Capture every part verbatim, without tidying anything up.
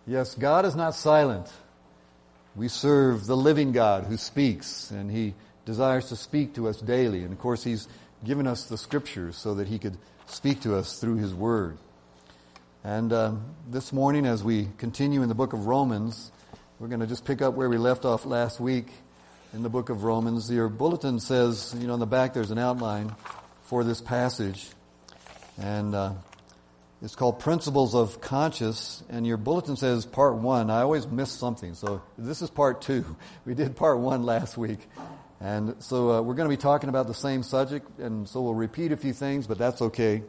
Yes, God is not silent. We serve the living God who speaks, and He desires to speak to us daily. And of course, He's given us the Scriptures so that He could speak to us through His Word. And uh, this morning, as we continue in the book of Romans, we're going to just pick up where we left off last week in the book of Romans. Your bulletin says, you know, on the back there's an outline for this passage. And uh, it's called Principles of Conscience. And your bulletin says part one. I always miss something. So this is part two. We did part one last week. And so uh, we're going to be talking about the same subject. And so we'll repeat a few things, but that's okay.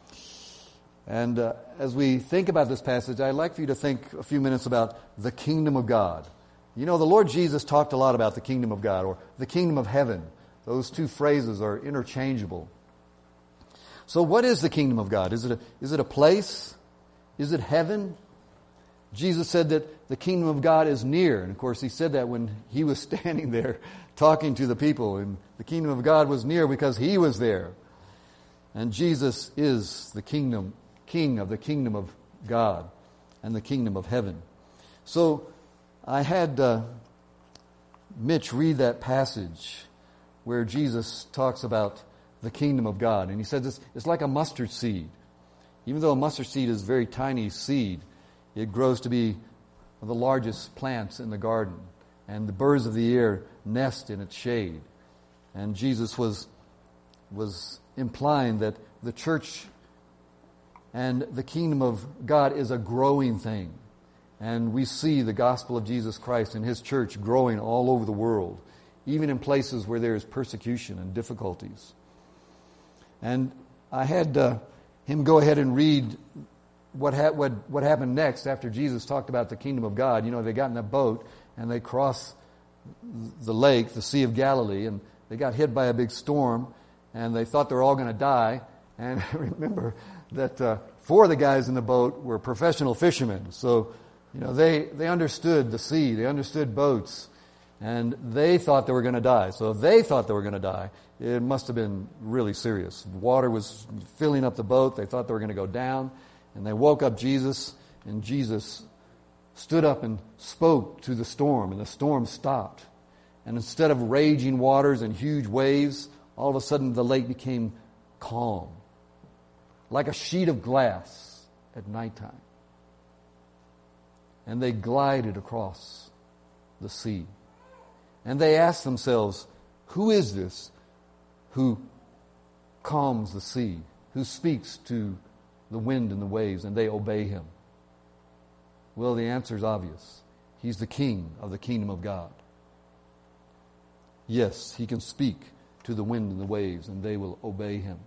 And uh, as we think about this passage, I'd like for you to think a few minutes about the kingdom of God. You know, the Lord Jesus talked a lot about the kingdom of God or the kingdom of heaven. Those two phrases are interchangeable. So what is the kingdom of God? Is it a, is it a place? Is it heaven? Jesus said that the kingdom of God is near. And of course, He said that when He was standing there talking to the people. And the kingdom of God was near because He was there. And Jesus is the kingdom King of the kingdom of God and the kingdom of heaven. So I had uh, Mitch read that passage where Jesus talks about the kingdom of God. And he said this, it's like a mustard seed. Even though a mustard seed is a very tiny seed, it grows to be one of the largest plants in the garden. And the birds of the air nest in its shade. And Jesus was, was implying that the church and the kingdom of God is a growing thing. And we see the gospel of Jesus Christ and His church growing all over the world, even in places where there is persecution and difficulties. And I had uh, him go ahead and read what, ha- what, what happened next after Jesus talked about the kingdom of God. You know, they got in a boat and they crossed the lake, the Sea of Galilee, and they got hit by a big storm, and they thought they were all going to die. And remember that uh, four of the guys in the boat were professional fishermen. So, you know, they, they understood the sea. They understood boats. And they thought they were going to die. So if they thought they were going to die, it must have been really serious. Water was filling up the boat. They thought they were going to go down. And they woke up Jesus, and Jesus stood up and spoke to the storm, and the storm stopped. And instead of raging waters and huge waves, all of a sudden the lake became calm, like a sheet of glass at nighttime. And they glided across the sea. And they asked themselves, who is this who calms the sea, who speaks to the wind and the waves, and they obey Him? Well, the answer is obvious. He's the King of the kingdom of God. Yes, He can speak to the wind and the waves, and they will obey Him.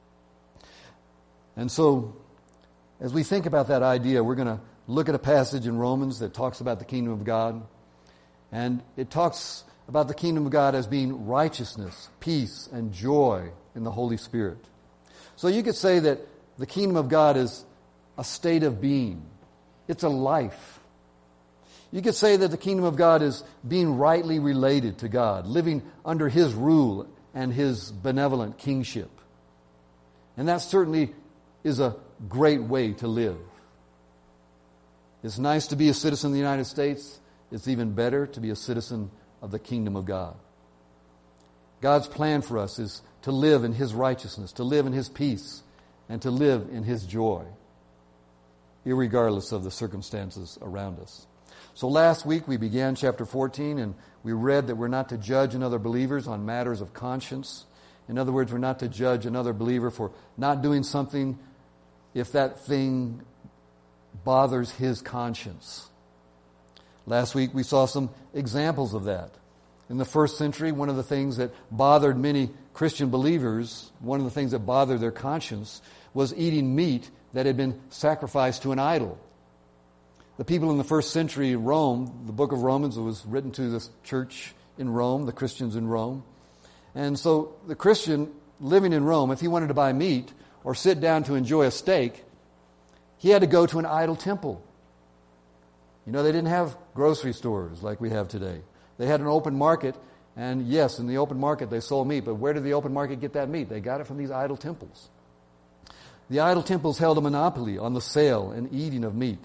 And so, as we think about that idea, we're going to look at a passage in Romans that talks about the kingdom of God. And it talks about the kingdom of God as being righteousness, peace, and joy in the Holy Spirit. So you could say that the kingdom of God is a state of being. It's a life. You could say that the kingdom of God is being rightly related to God, living under His rule and His benevolent kingship. And that certainly is a great way to live. It's nice to be a citizen of the United States. It's even better to be a citizen of the kingdom of God. God's plan for us is to live in His righteousness, to live in His peace, and to live in His joy, irregardless of the circumstances around us. So last week we began chapter fourteen, and we read that we're not to judge another believers on matters of conscience. In other words, we're not to judge another believer for not doing something if that thing bothers his conscience. Last week we saw some examples of that. In the first century, one of the things that bothered many Christian believers, one of the things that bothered their conscience, was eating meat that had been sacrificed to an idol. The people in the first century in Rome, the book of Romans was written to the church in Rome, the Christians in Rome. And so the Christian living in Rome, if he wanted to buy meat or sit down to enjoy a steak, he had to go to an idol temple. You know, they didn't have grocery stores like we have today. They had an open market, and yes, in the open market they sold meat, but where did the open market get that meat? They got it from these idol temples. The idol temples held a monopoly on the sale and eating of meat.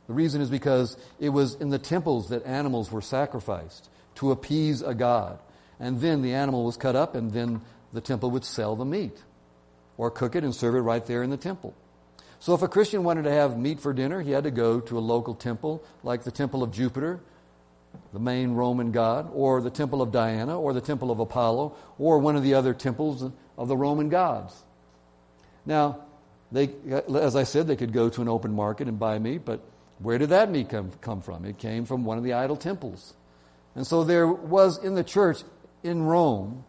The reason is because it was in the temples that animals were sacrificed to appease a god. And then the animal was cut up, and then the temple would sell the meat or cook it and serve it right there in the temple. So if a Christian wanted to have meat for dinner, he had to go to a local temple, like the Temple of Jupiter, the main Roman god, or the Temple of Diana, or the Temple of Apollo, or one of the other temples of the Roman gods. Now, they, as I said, they could go to an open market and buy meat, but where did that meat come, come from? It came from one of the idol temples. And so there was in the church in Rome,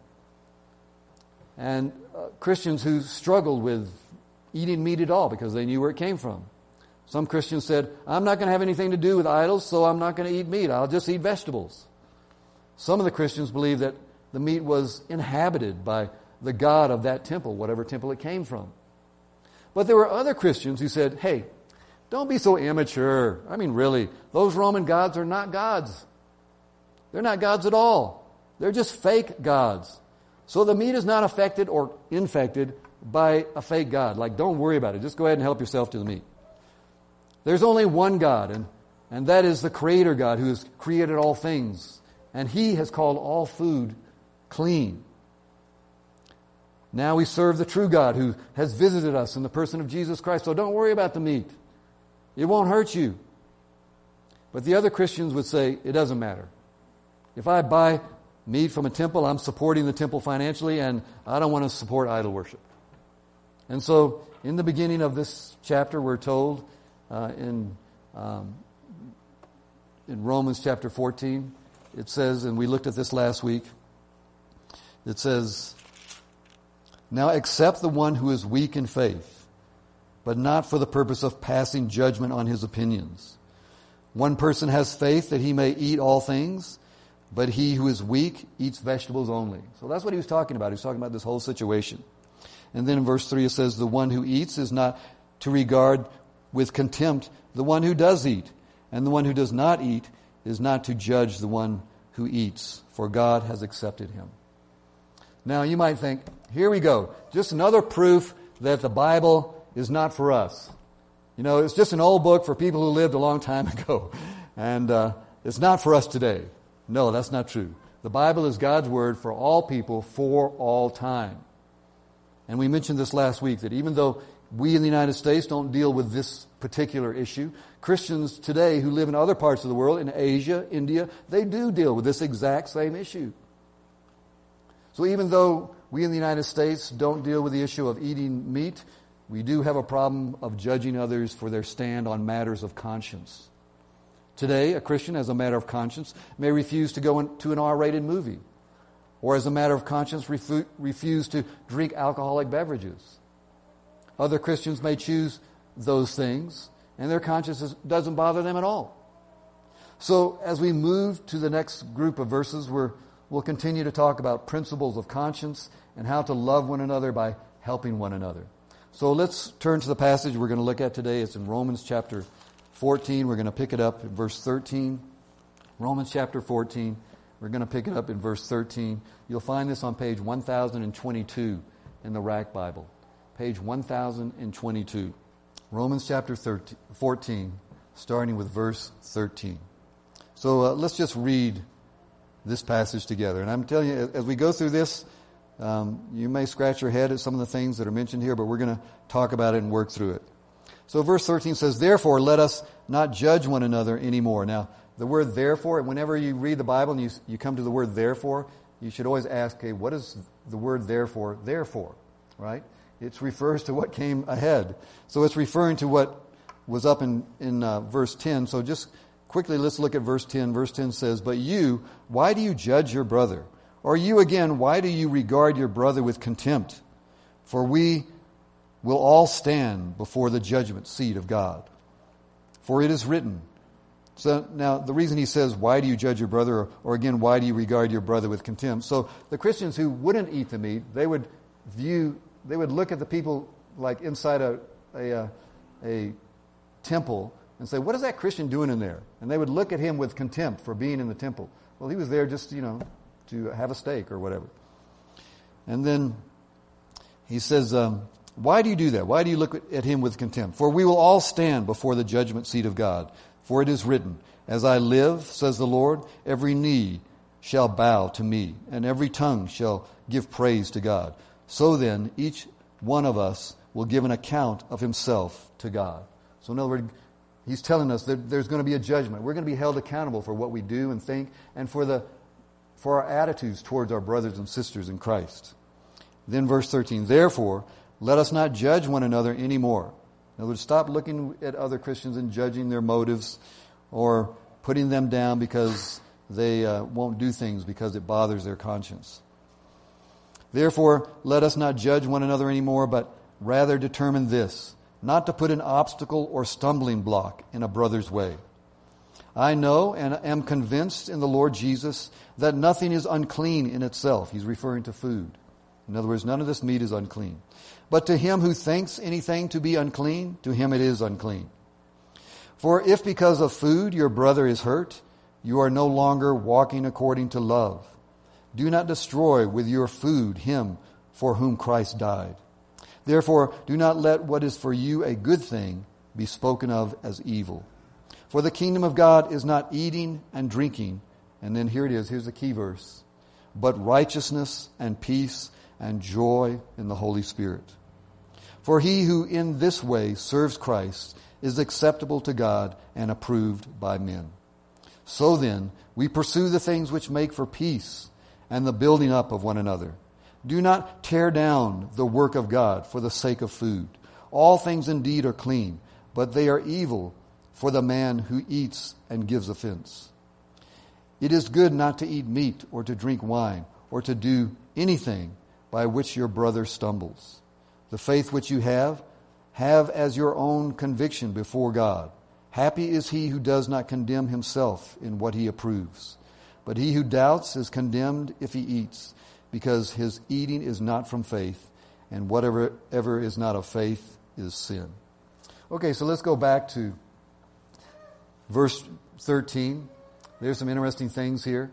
and uh, Christians who struggled with eating meat at all because they knew where it came from. Some Christians said, I'm not going to have anything to do with idols, so I'm not going to eat meat. I'll just eat vegetables. Some of the Christians believed that the meat was inhabited by the god of that temple, whatever temple it came from. But there were other Christians who said, hey, don't be so immature. I mean, really, those Roman gods are not gods. They're not gods at all. They're just fake gods. So the meat is not affected or infected by a fake god. Like, don't worry about it. Just go ahead and help yourself to the meat. There's only one God, and, and that is the Creator God who has created all things. And He has called all food clean. Now we serve the true God who has visited us in the person of Jesus Christ. So don't worry about the meat. It won't hurt you. But the other Christians would say, it doesn't matter. If I buy meat from a temple, I'm supporting the temple financially, and I don't want to support idol worship. And so, in the beginning of this chapter, we're told uh, in um, in Romans chapter fourteen, it says, and we looked at this last week, it says, now accept the one who is weak in faith, but not for the purpose of passing judgment on his opinions. One person has faith that he may eat all things, but he who is weak eats vegetables only. So that's what he was talking about. He was talking about this whole situation. And then in verse three it says, the one who eats is not to regard with contempt the one who does eat, and the one who does not eat is not to judge the one who eats, for God has accepted him. Now you might think, here we go, just another proof that the Bible is not for us. You know, it's just an old book for people who lived a long time ago, and uh, it's not for us today. No, that's not true. The Bible is God's Word for all people for all time. And we mentioned this last week, that even though we in the United States don't deal with this particular issue, Christians today who live in other parts of the world, in Asia, India, they do deal with this exact same issue. So even though we in the United States don't deal with the issue of eating meat, we do have a problem of judging others for their stand on matters of conscience. Today, a Christian, as a matter of conscience, may refuse to go into an R-rated movie, or as a matter of conscience, refu- refuse to drink alcoholic beverages. Other Christians may choose those things, and their conscience doesn't bother them at all. So, as we move to the next group of verses, we're, we'll continue to talk about principles of conscience and how to love one another by helping one another. So let's turn to the passage we're going to look at today. It's in Romans chapter fourteen. We're going to pick it up in verse thirteen. Romans chapter fourteen. We're going to pick it up in verse thirteen. You'll find this on page one thousand twenty-two in the Rack Bible. Page one thousand twenty-two. Romans chapter thirteen, fourteen, starting with verse thirteen. So uh, let's just read this passage together. And I'm telling you, as we go through this, um, you may scratch your head at some of the things that are mentioned here, but we're going to talk about it and work through it. So verse thirteen says, therefore, let us not judge one another anymore. Now, the word therefore, whenever you read the Bible and you, you come to the word therefore, you should always ask, okay, what is the word therefore there for? Right? It refers to what came ahead. So it's referring to what was up in, in uh, verse ten. So just quickly, let's look at verse ten. Verse ten says, but you, why do you judge your brother? Or you again, why do you regard your brother with contempt? For we will all stand before the judgment seat of God. For it is written. So now the reason he says, why do you judge your brother? Or, or again, why do you regard your brother with contempt? So the Christians who wouldn't eat the meat, they would view, they would look at the people like inside a, a, a temple and say, what is that Christian doing in there? And they would look at him with contempt for being in the temple. Well, he was there just, you know, to have a steak or whatever. And then he says, um, why do you do that? Why do you look at him with contempt? For we will all stand before the judgment seat of God. For it is written, As I live, says the Lord, every knee shall bow to me, and every tongue shall give praise to God. So then, each one of us will give an account of himself to God. So in other words, he's telling us that there's going to be a judgment. We're going to be held accountable for what we do and think, and for the for our attitudes towards our brothers and sisters in Christ. Then verse thirteen, Therefore, let us not judge one another anymore. In other words, stop looking at other Christians and judging their motives or putting them down because they uh, won't do things because it bothers their conscience. Therefore, let us not judge one another anymore, but rather determine this, not to put an obstacle or stumbling block in a brother's way. I know and am convinced in the Lord Jesus that nothing is unclean in itself. He's referring to food. In other words, none of this meat is unclean. But to him who thinks anything to be unclean, to him it is unclean. For if because of food your brother is hurt, you are no longer walking according to love. Do not destroy with your food him for whom Christ died. Therefore, do not let what is for you a good thing be spoken of as evil. For the kingdom of God is not eating and drinking, and then here it is, here's the key verse, but righteousness and peace and joy in the Holy Spirit. For he who in this way serves Christ is acceptable to God and approved by men. So then, we pursue the things which make for peace and the building up of one another. Do not tear down the work of God for the sake of food. All things indeed are clean, but they are evil for the man who eats and gives offense. It is good not to eat meat or to drink wine or to do anything by which your brother stumbles. The faith which you have, have as your own conviction before God. Happy is he who does not condemn himself in what he approves. But he who doubts is condemned if he eats, because his eating is not from faith, and whatever ever is not of faith is sin. Okay, so let's go back to verse thirteen. There's some interesting things here.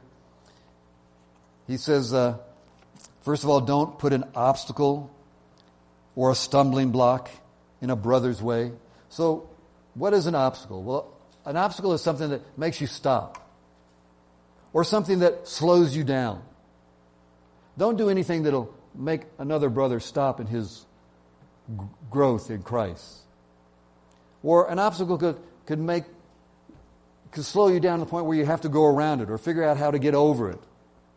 He says, uh, first of all, don't put an obstacle or a stumbling block in a brother's way. So, what is an obstacle? Well, an obstacle is something that makes you stop, or something that slows you down. Don't do anything that'll make another brother stop in his g- growth in Christ. Or an obstacle could, could make could slow you down to the point where you have to go around it or figure out how to get over it.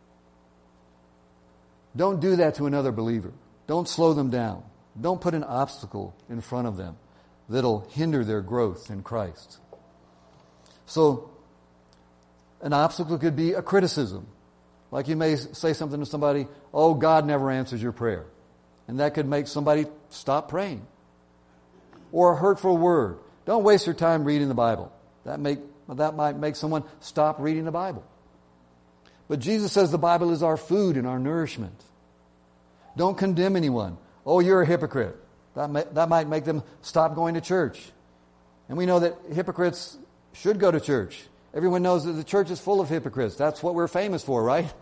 Don't do that to another believer. Don't slow them down. Don't put an obstacle in front of them that'll hinder their growth in Christ. So, an obstacle could be a criticism. Like you may say something to somebody, oh, God never answers your prayer. And that could make somebody stop praying. Or a hurtful word. Don't waste your time reading the Bible. That make that might make someone stop reading the Bible. But Jesus says the Bible is our food and our nourishment. Don't condemn anyone. Oh, you're a hypocrite. That may, that might make them stop going to church. And we know that hypocrites should go to church. Everyone knows that the church is full of hypocrites. That's what we're famous for, right?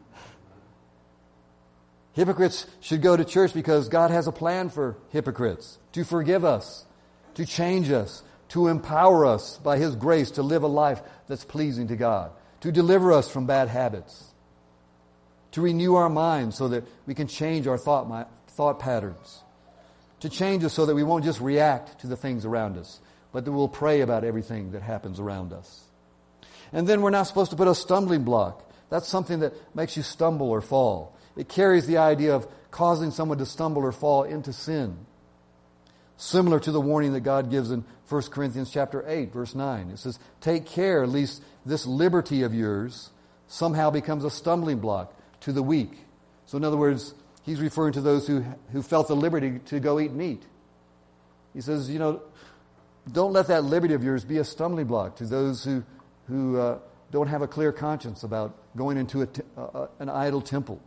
Hypocrites should go to church because God has a plan for hypocrites. To forgive us, to change us, to empower us by His grace to live a life that's pleasing to God. To deliver us from bad habits. To renew our minds so that we can change our thought, thought patterns. To change us so that we won't just react to the things around us, but that we'll pray about everything that happens around us. And then we're not supposed to put a stumbling block. That's something that makes you stumble or fall. It carries the idea of causing someone to stumble or fall into sin. Similar to the warning that God gives in First Corinthians chapter eight, verse nine. It says, take care lest this liberty of yours somehow becomes a stumbling block to the weak. So in other words, he's referring to those who, who felt the liberty to go eat meat. He says, you know, don't let that liberty of yours be a stumbling block to those who, who uh, don't have a clear conscience about going into a t- uh, an idol temple.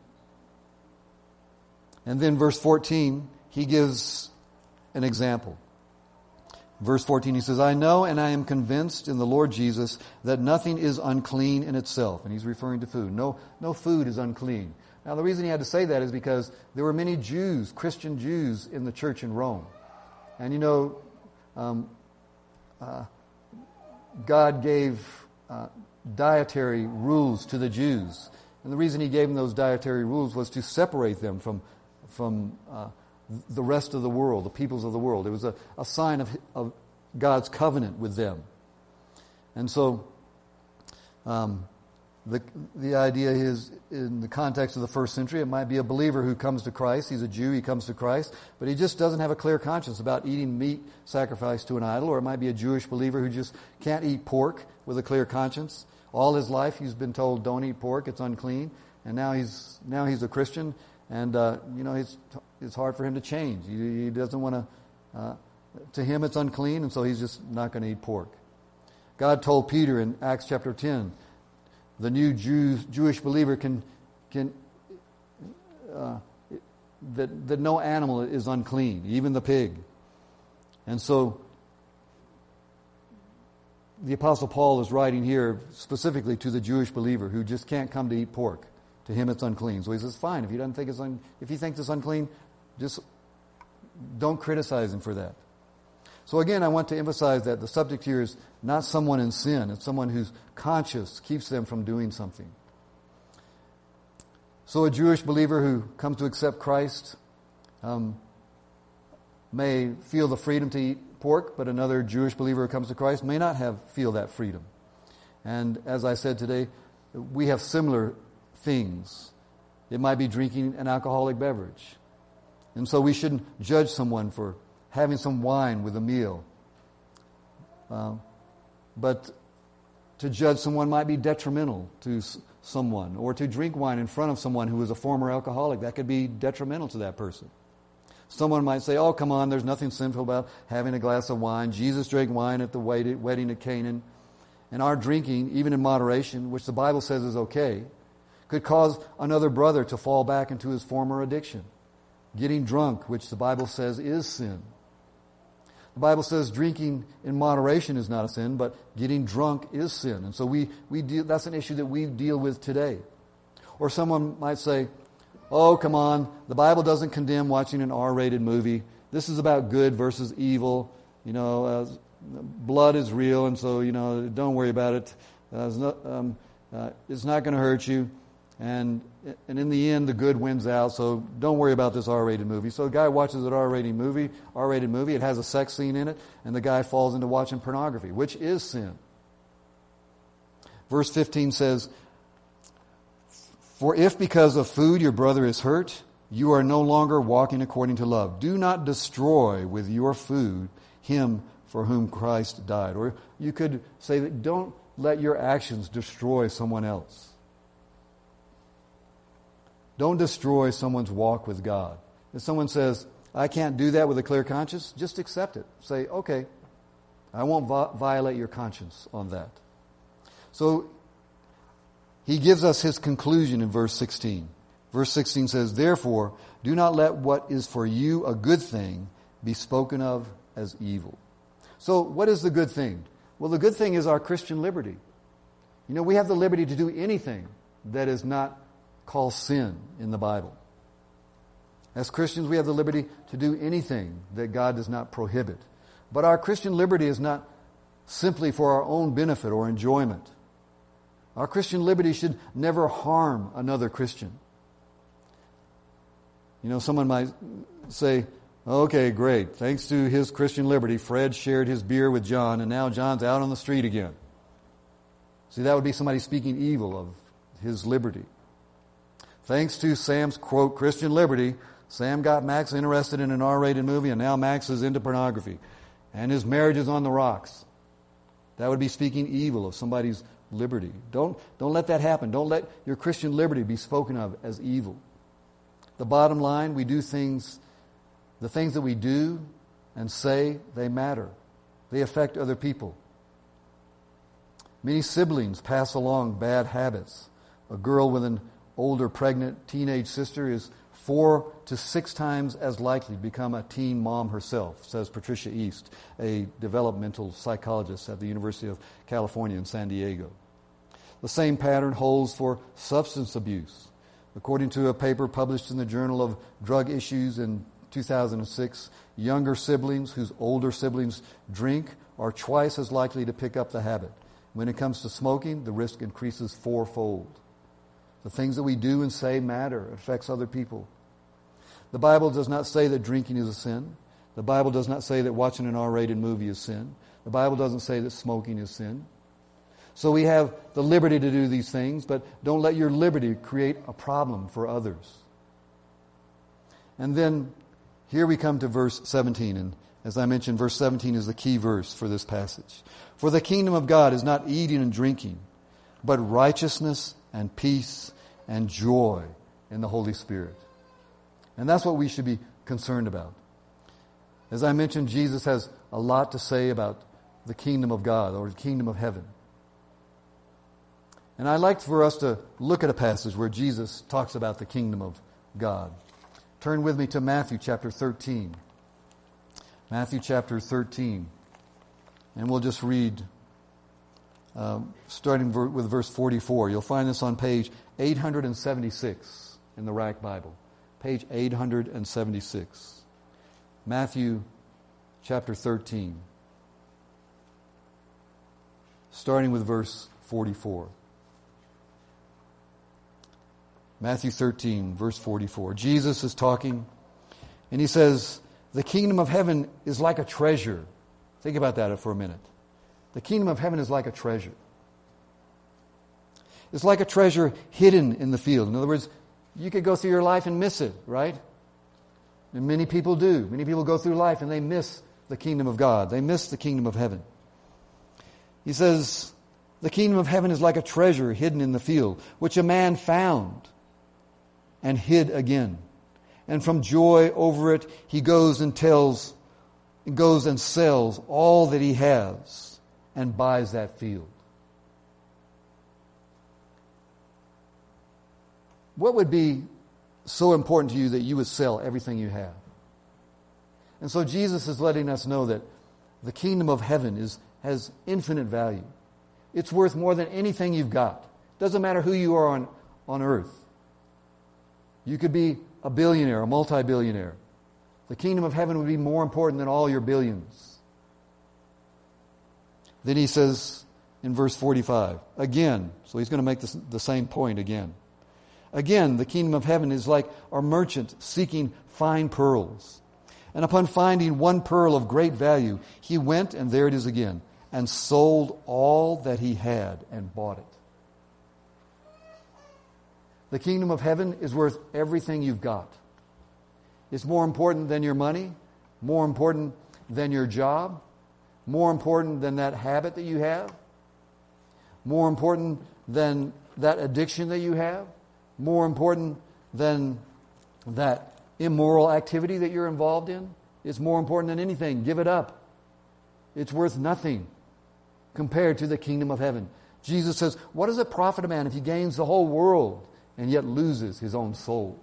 And then verse fourteen, he gives an example. Verse fourteen, he says, I know and I am convinced in the Lord Jesus that nothing is unclean in itself. And he's referring to food. No, no food is unclean. Now the reason he had to say that is because there were many Jews, Christian Jews, in the church in Rome. And you know, um, uh, God gave uh, dietary rules to the Jews. And the reason he gave them those dietary rules was to separate them from, from uh, the rest of the world, the peoples of the world. It was a, a sign of, of God's covenant with them. And so um, the the idea is, in the context of the first century, it might be a believer who comes to Christ. He's a Jew, he comes to Christ, but he just doesn't have a clear conscience about eating meat sacrificed to an idol. Or it might be a Jewish believer who just can't eat pork with a clear conscience. All his life he's been told, don't eat pork, it's unclean. And now he's now he's a Christian, and uh, you know it's it's hard for him to change. He, he doesn't want to. Uh, to him, it's unclean, and so he's just not going to eat pork. God told Peter in Acts chapter ten, the new Jew, Jewish believer can can uh, that that no animal is unclean, even the pig. And so the Apostle Paul is writing here specifically to the Jewish believer who just can't come to eat pork. To him, it's unclean. So he says, fine, if he doesn't think it's un- if he thinks it's unclean, just don't criticize him for that. So again, I want to emphasize that the subject here is not someone in sin. It's someone whose conscience keeps them from doing something. So a Jewish believer who comes to accept Christ um, may feel the freedom to eat pork, but another Jewish believer who comes to Christ may not have feel that freedom. And as I said today, we have similar things. It might be drinking an alcoholic beverage. And so we shouldn't judge someone for having some wine with a meal. Uh, but to judge someone might be detrimental to s- someone. Or to drink wine in front of someone who is a former alcoholic, that could be detrimental to that person. Someone might say, oh, come on, there's nothing sinful about having a glass of wine. Jesus drank wine at the wedding at Canaan. And our drinking, even in moderation, which the Bible says is okay, could cause another brother to fall back into his former addiction. Getting drunk, which the Bible says is sin. The Bible says drinking in moderation is not a sin, but getting drunk is sin. And so we, we deal, that's an issue that we deal with today. Or someone might say, oh, come on, the Bible doesn't condemn watching an R-rated movie. This is about good versus evil. You know, uh, blood is real, and so, you know, don't worry about it. Uh, it's not, um, uh, it's not going to hurt you. And and in the end, the good wins out, so don't worry about this R-rated movie. So a guy watches an R-rated movie, R-rated movie, it has a sex scene in it, and the guy falls into watching pornography, which is sin. Verse fifteen says, for if because of food your brother is hurt, you are no longer walking according to love. Do not destroy with your food him for whom Christ died. Or you could say that don't let your actions destroy someone else. Don't destroy someone's walk with God. If someone says, I can't do that with a clear conscience, just accept it. Say, okay, I won't vi- violate your conscience on that. So he gives us his conclusion in verse sixteen. Verse sixteen says, therefore, do not let what is for you a good thing be spoken of as evil. So what is the good thing? Well, the good thing is our Christian liberty. You know, we have the liberty to do anything that is not called sin in the Bible. As Christians, we have the liberty to do anything that God does not prohibit. But our Christian liberty is not simply for our own benefit or enjoyment. Our Christian liberty should never harm another Christian. You know, someone might say, okay, great. Thanks to his Christian liberty, Fred shared his beer with John, and now John's out on the street again. See, that would be somebody speaking evil of his liberty. Thanks to Sam's, quote, Christian liberty, Sam got Max interested in an R-rated movie, and now Max is into pornography. And his marriage is on the rocks. That would be speaking evil of somebody's liberty. Don't, don't let that happen. Don't let your Christian liberty be spoken of as evil. The bottom line, we do things, the things that we do and say, they matter. They affect other people. Many siblings pass along bad habits. A girl with an older pregnant teenage sister is four to six times as likely to become a teen mom herself, says Patricia East, a developmental psychologist at the University of California in San Diego. The same pattern holds for substance abuse. According to a paper published in the Journal of Drug Issues in two thousand six, younger siblings whose older siblings drink are twice as likely to pick up the habit. When it comes to smoking, the risk increases fourfold. The things that we do and say matter. It affects other people. The Bible does not say that drinking is a sin. The Bible does not say that watching an R-rated movie is sin. The Bible doesn't say that smoking is sin. So we have the liberty to do these things, but don't let your liberty create a problem for others. And then here we come to verse seventeen, and as I mentioned, verse seventeen is the key verse for this passage. For the kingdom of God is not eating and drinking, but righteousness and peace and joy in the Holy Spirit. And that's what we should be concerned about. As I mentioned, Jesus has a lot to say about the kingdom of God or the kingdom of heaven. And I'd like for us to look at a passage where Jesus talks about the kingdom of God. Turn with me to Matthew chapter thirteen. Matthew chapter thirteen. And we'll just read, um, starting ver- with verse forty-four. You'll find this on page eight hundred seventy-six in the Rack Bible. Page eight hundred seventy-six. Matthew chapter thirteen. Starting with verse forty-four. Matthew thirteen, verse forty-four. Jesus is talking, and he says, the kingdom of heaven is like a treasure. Think about that for a minute. The kingdom of heaven is like a treasure. It's like a treasure hidden in the field. In other words, you could go through your life and miss it, right? And many people do. Many people go through life and they miss the kingdom of God. They miss the kingdom of heaven. He says, the kingdom of heaven is like a treasure hidden in the field, which a man found and hid again. And from joy over it, he goes and tells, goes and sells all that he has and buys that field. What would be so important to you that you would sell everything you have? And so Jesus is letting us know that the kingdom of heaven is has infinite value. It's worth more than anything you've got. Doesn't matter who you are on, on earth. You could be a billionaire, a multi-billionaire. The kingdom of heaven would be more important than all your billions. Then he says in verse forty-five, again, so he's going to make this, the same point again. Again, the kingdom of heaven is like a merchant seeking fine pearls. And upon finding one pearl of great value, he went, and there it is again, and sold all that he had and bought it. The kingdom of heaven is worth everything you've got. It's more important than your money, more important than your job, more important than that habit that you have, more important than that addiction that you have, more important than that immoral activity that you're involved in. It's more important than anything. Give it up. It's worth nothing compared to the kingdom of heaven. Jesus says, what does it profit a man if he gains the whole world and yet loses his own soul?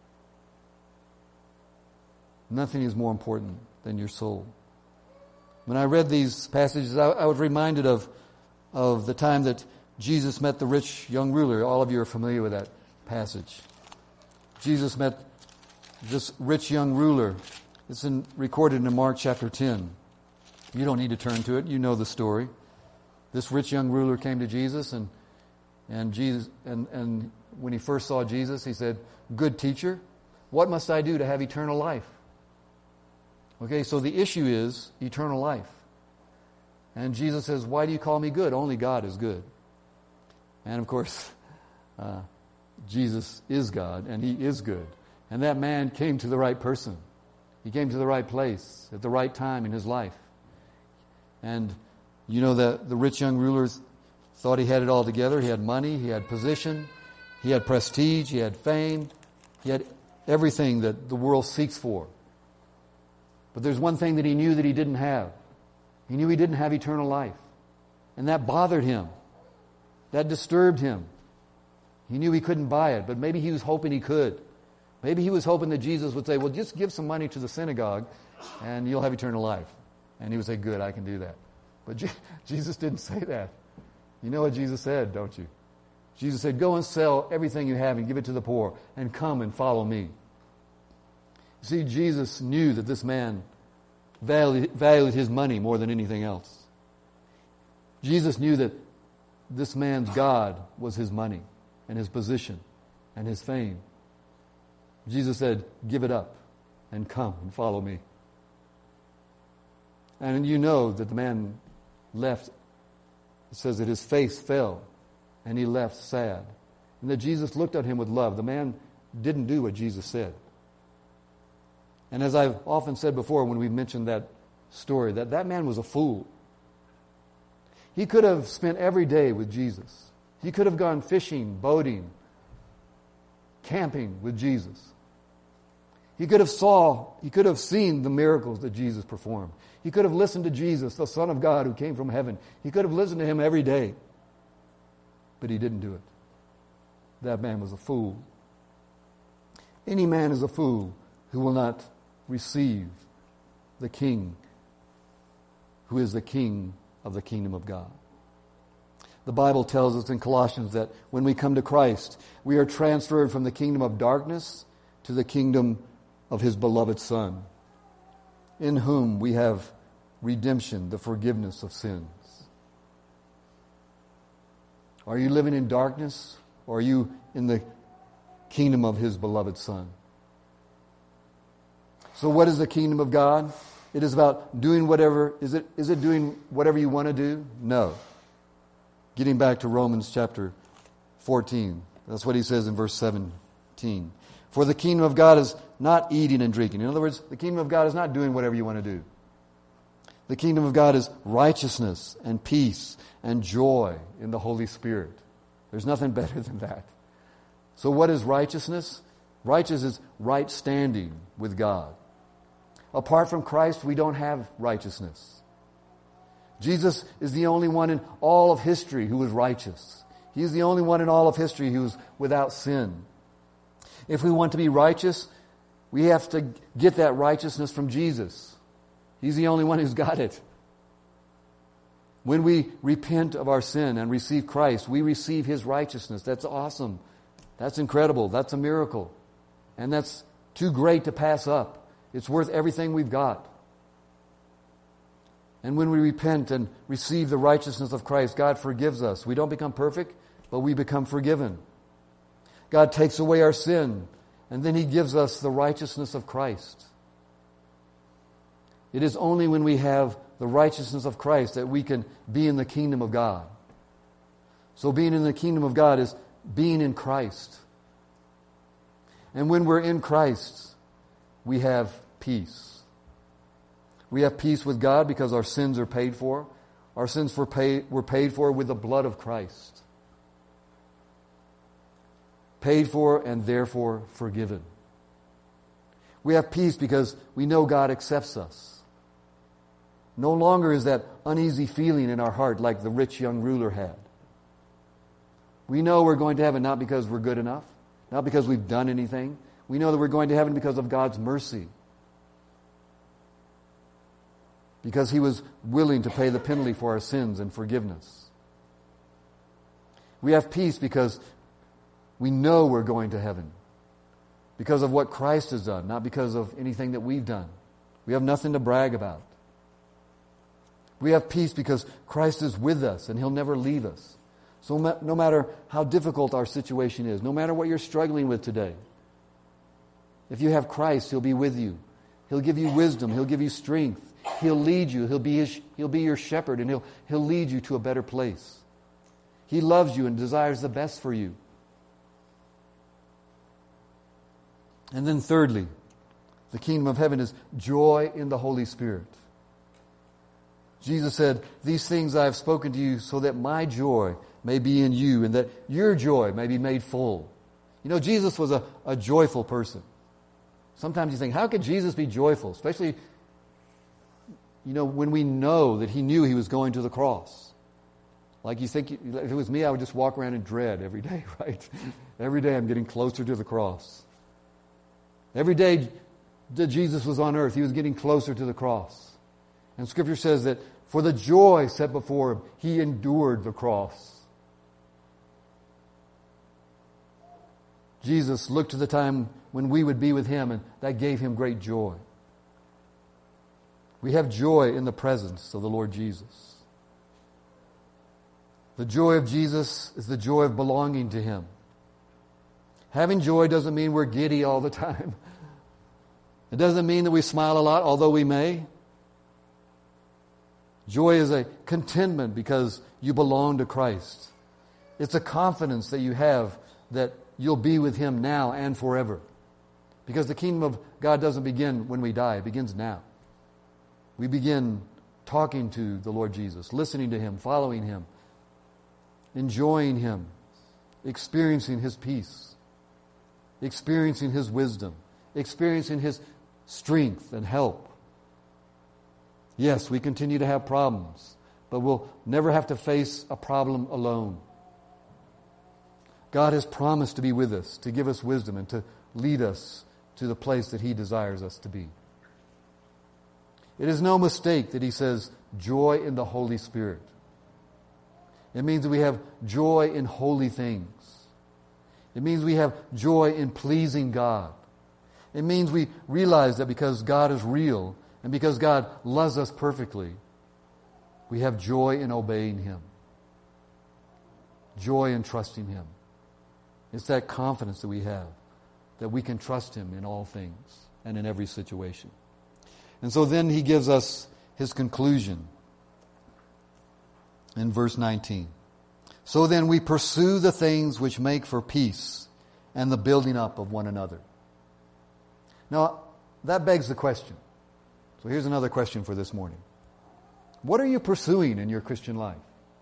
Nothing is more important than your soul. When I read these passages, I, I was reminded of, of the time that Jesus met the rich young ruler. All of you are familiar with that passage. Jesus met this rich young ruler. It's in, recorded in Mark chapter ten. You don't need to turn to it. You know the story. This rich young ruler came to Jesus, and and Jesus and, and when he first saw Jesus, he said, "Good teacher, what must I do to have eternal life?" Okay, so the issue is eternal life. And Jesus says, "Why do you call me good? Only God is good." And of course, uh, Jesus is God, and He is good. And that man came to the right person. He came to the right place at the right time in his life. And you know that the rich young ruler thought he had it all together. He had money, he had position, he had prestige, he had fame, he had everything that the world seeks for. But there's one thing that he knew that he didn't have. He knew he didn't have eternal life. And that bothered him. That disturbed him. He knew he couldn't buy it, but maybe he was hoping he could. Maybe he was hoping that Jesus would say, well, just give some money to the synagogue and you'll have eternal life. And he would say, good, I can do that. But Je- Jesus didn't say that. You know what Jesus said, don't you? Jesus said, go and sell everything you have and give it to the poor and come and follow me. See, Jesus knew that this man valued, valued his money more than anything else. Jesus knew that this man's God was his money and his position and his fame. Jesus said, give it up and come and follow me. And you know that the man left. It says that his face fell and he left sad. And that Jesus looked at him with love. The man didn't do what Jesus said. And as I've often said before when we mentioned that story, that that man was a fool. He could have spent every day with Jesus. He could have gone fishing, boating, camping with Jesus. He could have saw, he could have seen the miracles that Jesus performed. He could have listened to Jesus, the Son of God who came from heaven. He could have listened to him every day. But he didn't do it. That man was a fool. Any man is a fool who will not receive the King, who is the King of the kingdom of God. The Bible tells us in Colossians that when we come to Christ, we are transferred from the kingdom of darkness to the kingdom of His beloved Son, in whom we have redemption, the forgiveness of sins. Are you living in darkness, or are you in the kingdom of His beloved Son? So what is the kingdom of God? It is about doing whatever, is it, is it doing whatever you want to do? No. Getting back to Romans chapter fourteen. That's what he says in verse seventeen. For the kingdom of God is not eating and drinking. In other words, the kingdom of God is not doing whatever you want to do. The kingdom of God is righteousness and peace and joy in the Holy Spirit. There's nothing better than that. So what is righteousness? Righteousness is right standing with God. Apart from Christ, we don't have righteousness. Jesus is the only one in all of history who is righteous. He is the only one in all of history who is without sin. If we want to be righteous, we have to get that righteousness from Jesus. He's the only one who's got it. When we repent of our sin and receive Christ, we receive His righteousness. That's awesome. That's incredible. That's a miracle. And that's too great to pass up. It's worth everything we've got. And when we repent and receive the righteousness of Christ, God forgives us. We don't become perfect, but we become forgiven. God takes away our sin, and then He gives us the righteousness of Christ. It is only when we have the righteousness of Christ that we can be in the kingdom of God. So being in the kingdom of God is being in Christ. And when we're in Christ, we have peace. We have peace with God because our sins are paid for. Our sins were paid, were paid for with the blood of Christ. Paid for and therefore forgiven. We have peace because we know God accepts us. No longer is that uneasy feeling in our heart like the rich young ruler had. We know we're going to heaven not because we're good enough, not because we've done anything. We know that we're going to heaven because of God's mercy. Because He was willing to pay the penalty for our sins and forgiveness. We have peace because we know we're going to heaven. Because of what Christ has done, not because of anything that we've done. We have nothing to brag about. We have peace because Christ is with us and He'll never leave us. So no matter how difficult our situation is, no matter what you're struggling with today, if you have Christ, He'll be with you. He'll give you wisdom. He'll give you strength. He'll lead you. He'll be his, He'll be your shepherd, and He'll, He'll lead you to a better place. He loves you and desires the best for you. And then thirdly, the kingdom of heaven is joy in the Holy Spirit. Jesus said, "These things I have spoken to you so that my joy may be in you and that your joy may be made full." You know, Jesus was a, a joyful person. Sometimes you think, how could Jesus be joyful? Especially, you know, when we know that He knew He was going to the cross. Like you think, if it was me, I would just walk around in dread every day, right? Every day I'm getting closer to the cross. Every day that Jesus was on earth, He was getting closer to the cross. And Scripture says that for the joy set before Him, He endured the cross. Jesus looked to the time when we would be with Him, and that gave Him great joy. We have joy in the presence of the Lord Jesus. The joy of Jesus is the joy of belonging to Him. Having joy doesn't mean we're giddy all the time. It doesn't mean that we smile a lot, although we may. Joy is a contentment because you belong to Christ. It's a confidence that you have that you'll be with Him now and forever. Because the kingdom of God doesn't begin when we die. It begins now. We begin talking to the Lord Jesus, listening to Him, following Him, enjoying Him, experiencing His peace, experiencing His wisdom, experiencing His strength and help. Yes, we continue to have problems, but we'll never have to face a problem alone. God has promised to be with us, to give us wisdom, and to lead us to the place that He desires us to be. It is no mistake that He says, joy in the Holy Spirit. It means that we have joy in holy things. It means we have joy in pleasing God. It means we realize that because God is real and because God loves us perfectly, we have joy in obeying Him. Joy in trusting Him. It's that confidence that we have, that we can trust Him in all things and in every situation. And so then He gives us His conclusion in verse nineteen. So then we pursue the things which make for peace and the building up of one another. Now, that begs the question. So here's another question for this morning. What are you pursuing in your Christian life?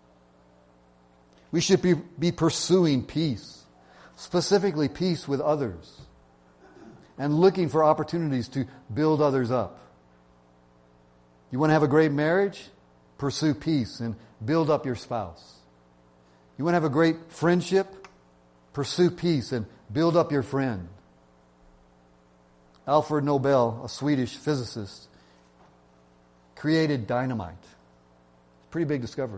We should be, be pursuing peace, specifically peace with others, and looking for opportunities to build others up. You want to have a great marriage? Pursue peace and build up your spouse. You want to have a great friendship? Pursue peace and build up your friend. Alfred Nobel, a Swedish physicist, created dynamite. Pretty big discovery.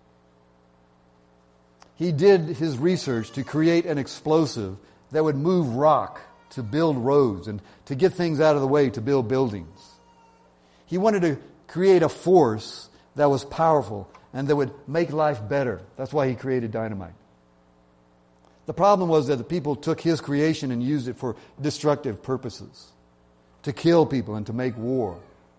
He did his research to create an explosive that would move rock to build roads and to get things out of the way to build buildings. He wanted to create a force that was powerful and that would make life better. That's why he created dynamite. The problem was that the people took his creation and used it for destructive purposes, to kill people and to make war.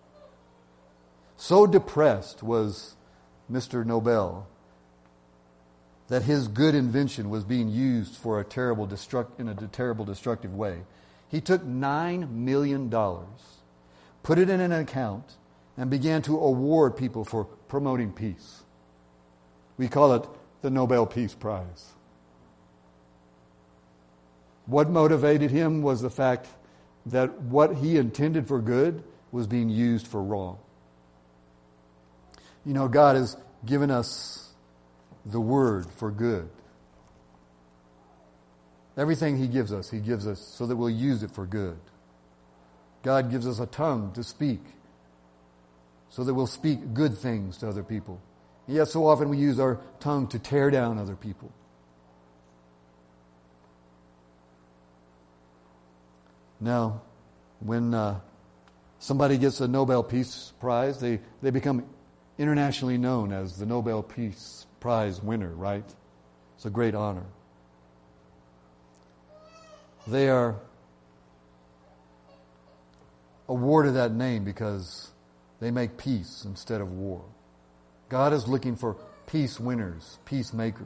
So depressed was Mister Nobel that his good invention was being used for a terrible destruct in a terrible destructive way. He took nine million dollars, put it in an account, and began to award people for promoting peace. We call it the Nobel Peace Prize. What motivated him was the fact that what he intended for good was being used for wrong. You know, God has given us the word for good. Everything He gives us, He gives us so that we'll use it for good. God gives us a tongue to speak so that we'll speak good things to other people. And yet so often we use our tongue to tear down other people. Now, when uh, somebody gets a Nobel Peace Prize, they, they become internationally known as the Nobel Peace Prize winner, right? It's a great honor. They are awarded that name because they make peace instead of war. God is looking for peace winners, peacemakers.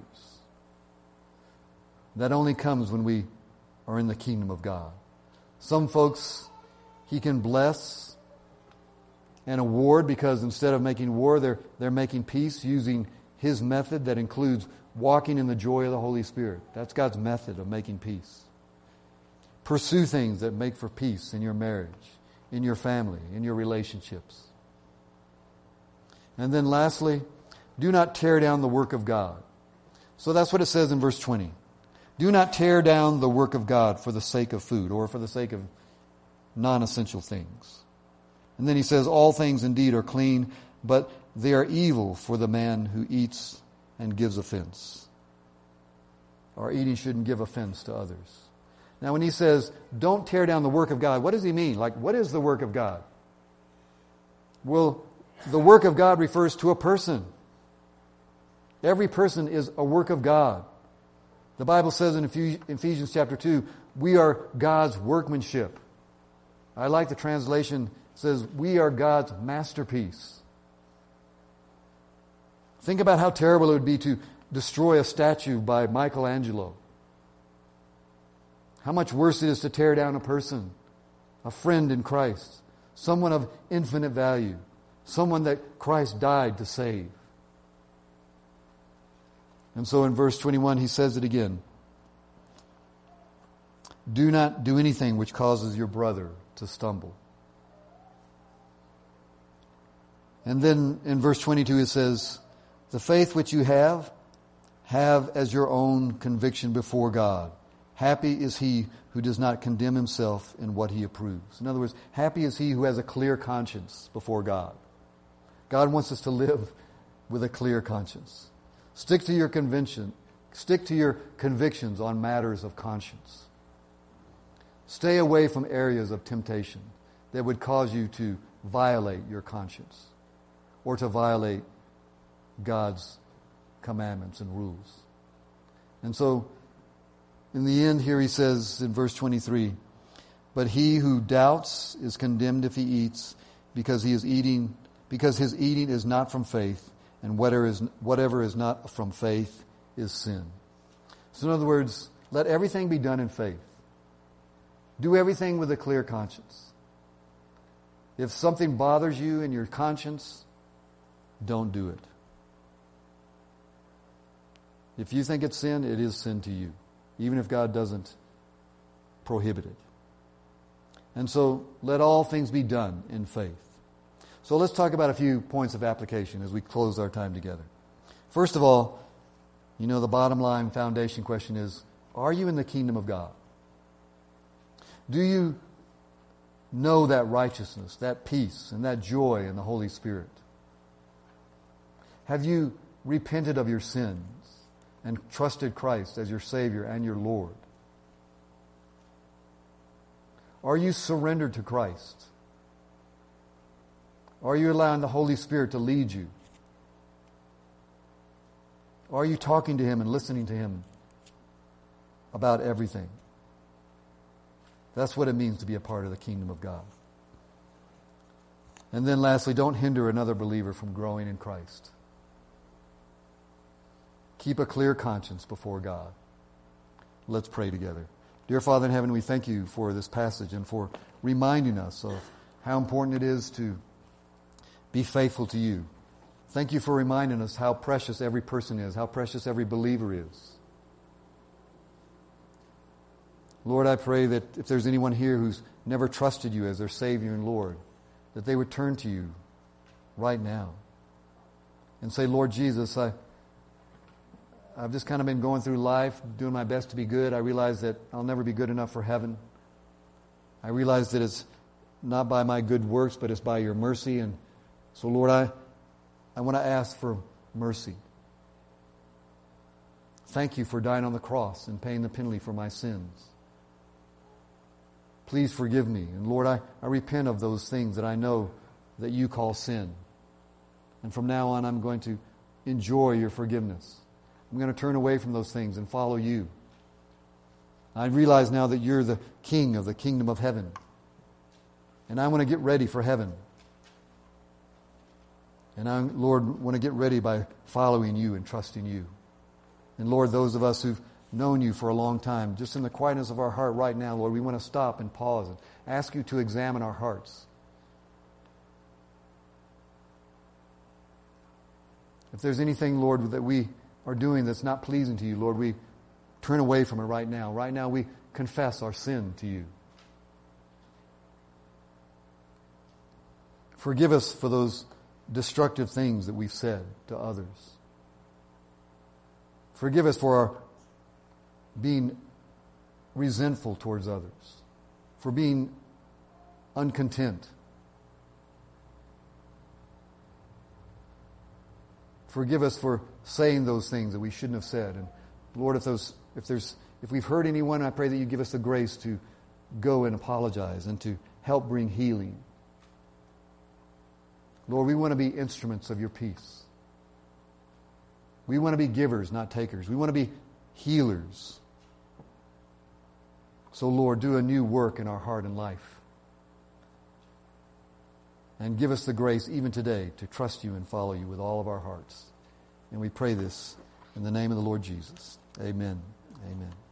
That only comes when we are in the kingdom of God. Some folks He can bless and award because instead of making war, they're, they're making peace using His method that includes walking in the joy of the Holy Spirit. That's God's method of making peace. Pursue things that make for peace in your marriage, in your family, in your relationships. And then lastly, do not tear down the work of God. So that's what it says in verse twenty. Do not tear down the work of God for the sake of food or for the sake of non-essential things. And then he says, all things indeed are clean, but they are evil for the man who eats and gives offense. Our eating shouldn't give offense to others. Now when he says, don't tear down the work of God, what does he mean? Like, what is the work of God? Well, the work of God refers to a person. Every person is a work of God. The Bible says in Ephesians chapter two, we are God's workmanship. I like the translation, it says, we are God's masterpiece. Think about how terrible it would be to destroy a statue by Michelangelo. How much worse it is to tear down a person, a friend in Christ, someone of infinite value, someone that Christ died to save. And so in verse twenty-one, he says it again. Do not do anything which causes your brother to stumble. And then in verse twenty-two, it says, the faith which you have, have as your own conviction before God. Happy is he who does not condemn himself in what he approves. In other words, happy is he who has a clear conscience before God. God wants us to live with a clear conscience. Stick to your conviction. Stick to your convictions on matters of conscience. Stay away from areas of temptation that would cause you to violate your conscience or to violate God's commandments and rules. And so, in the end here he says in verse twenty-three, but he who doubts is condemned if he eats, because he is eating, because his eating is not from faith, and whatever is, whatever is not from faith is sin. So in other words, let everything be done in faith. Do everything with a clear conscience. If something bothers you in your conscience, don't do it. If you think it's sin, it is sin to you, even if God doesn't prohibit it. And so, let all things be done in faith. So let's talk about a few points of application as we close our time together. First of all, you know, the bottom line foundation question is, are you in the kingdom of God? Do you know that righteousness, that peace, and that joy in the Holy Spirit? Have you repented of your sins and trusted Christ as your Savior and your Lord? Are you surrendered to Christ? Are you allowing the Holy Spirit to lead you? Are you talking to Him and listening to Him about everything? That's what it means to be a part of the kingdom of God. And then lastly, don't hinder another believer from growing in Christ. Keep a clear conscience before God. Let's pray together. Dear Father in heaven, we thank you for this passage and for reminding us of how important it is to be faithful to you. Thank you for reminding us how precious every person is, how precious every believer is. Lord, I pray that if there's anyone here who's never trusted you as their Savior and Lord, that they would turn to you right now and say, Lord Jesus, I, I've just kind of been going through life, doing my best to be good. I realize that I'll never be good enough for heaven. I realize that it's not by my good works, but it's by your mercy. And so, Lord, I, I want to ask for mercy. Thank you for dying on the cross and paying the penalty for my sins. Please forgive me. And Lord, I, I repent of those things that I know that you call sin. And from now on, I'm going to enjoy your forgiveness. I'm going to turn away from those things and follow you. I realize now that you're the King of the kingdom of heaven. And I want to get ready for heaven. And I, Lord, want to get ready by following you and trusting you. And Lord, those of us who've known you for a long time, just in the quietness of our heart right now, Lord, we want to stop and pause and ask you to examine our hearts. If there's anything, Lord, that we are doing that's not pleasing to you, Lord, we turn away from it right now. Right now we confess our sin to you. Forgive us for those destructive things that we've said to others. Forgive us for our being resentful towards others, for being uncontent. Forgive us for saying those things that we shouldn't have said. And Lord, if those, if there's, if we've hurt anyone, I pray that you give us the grace to go and apologize and to help bring healing. Lord, we want to be instruments of your peace. We want to be givers, not takers. We want to be healers. So, Lord, do a new work in our heart and life. And give us the grace even today to trust you and follow you with all of our hearts. And we pray this in the name of the Lord Jesus. Amen. Amen.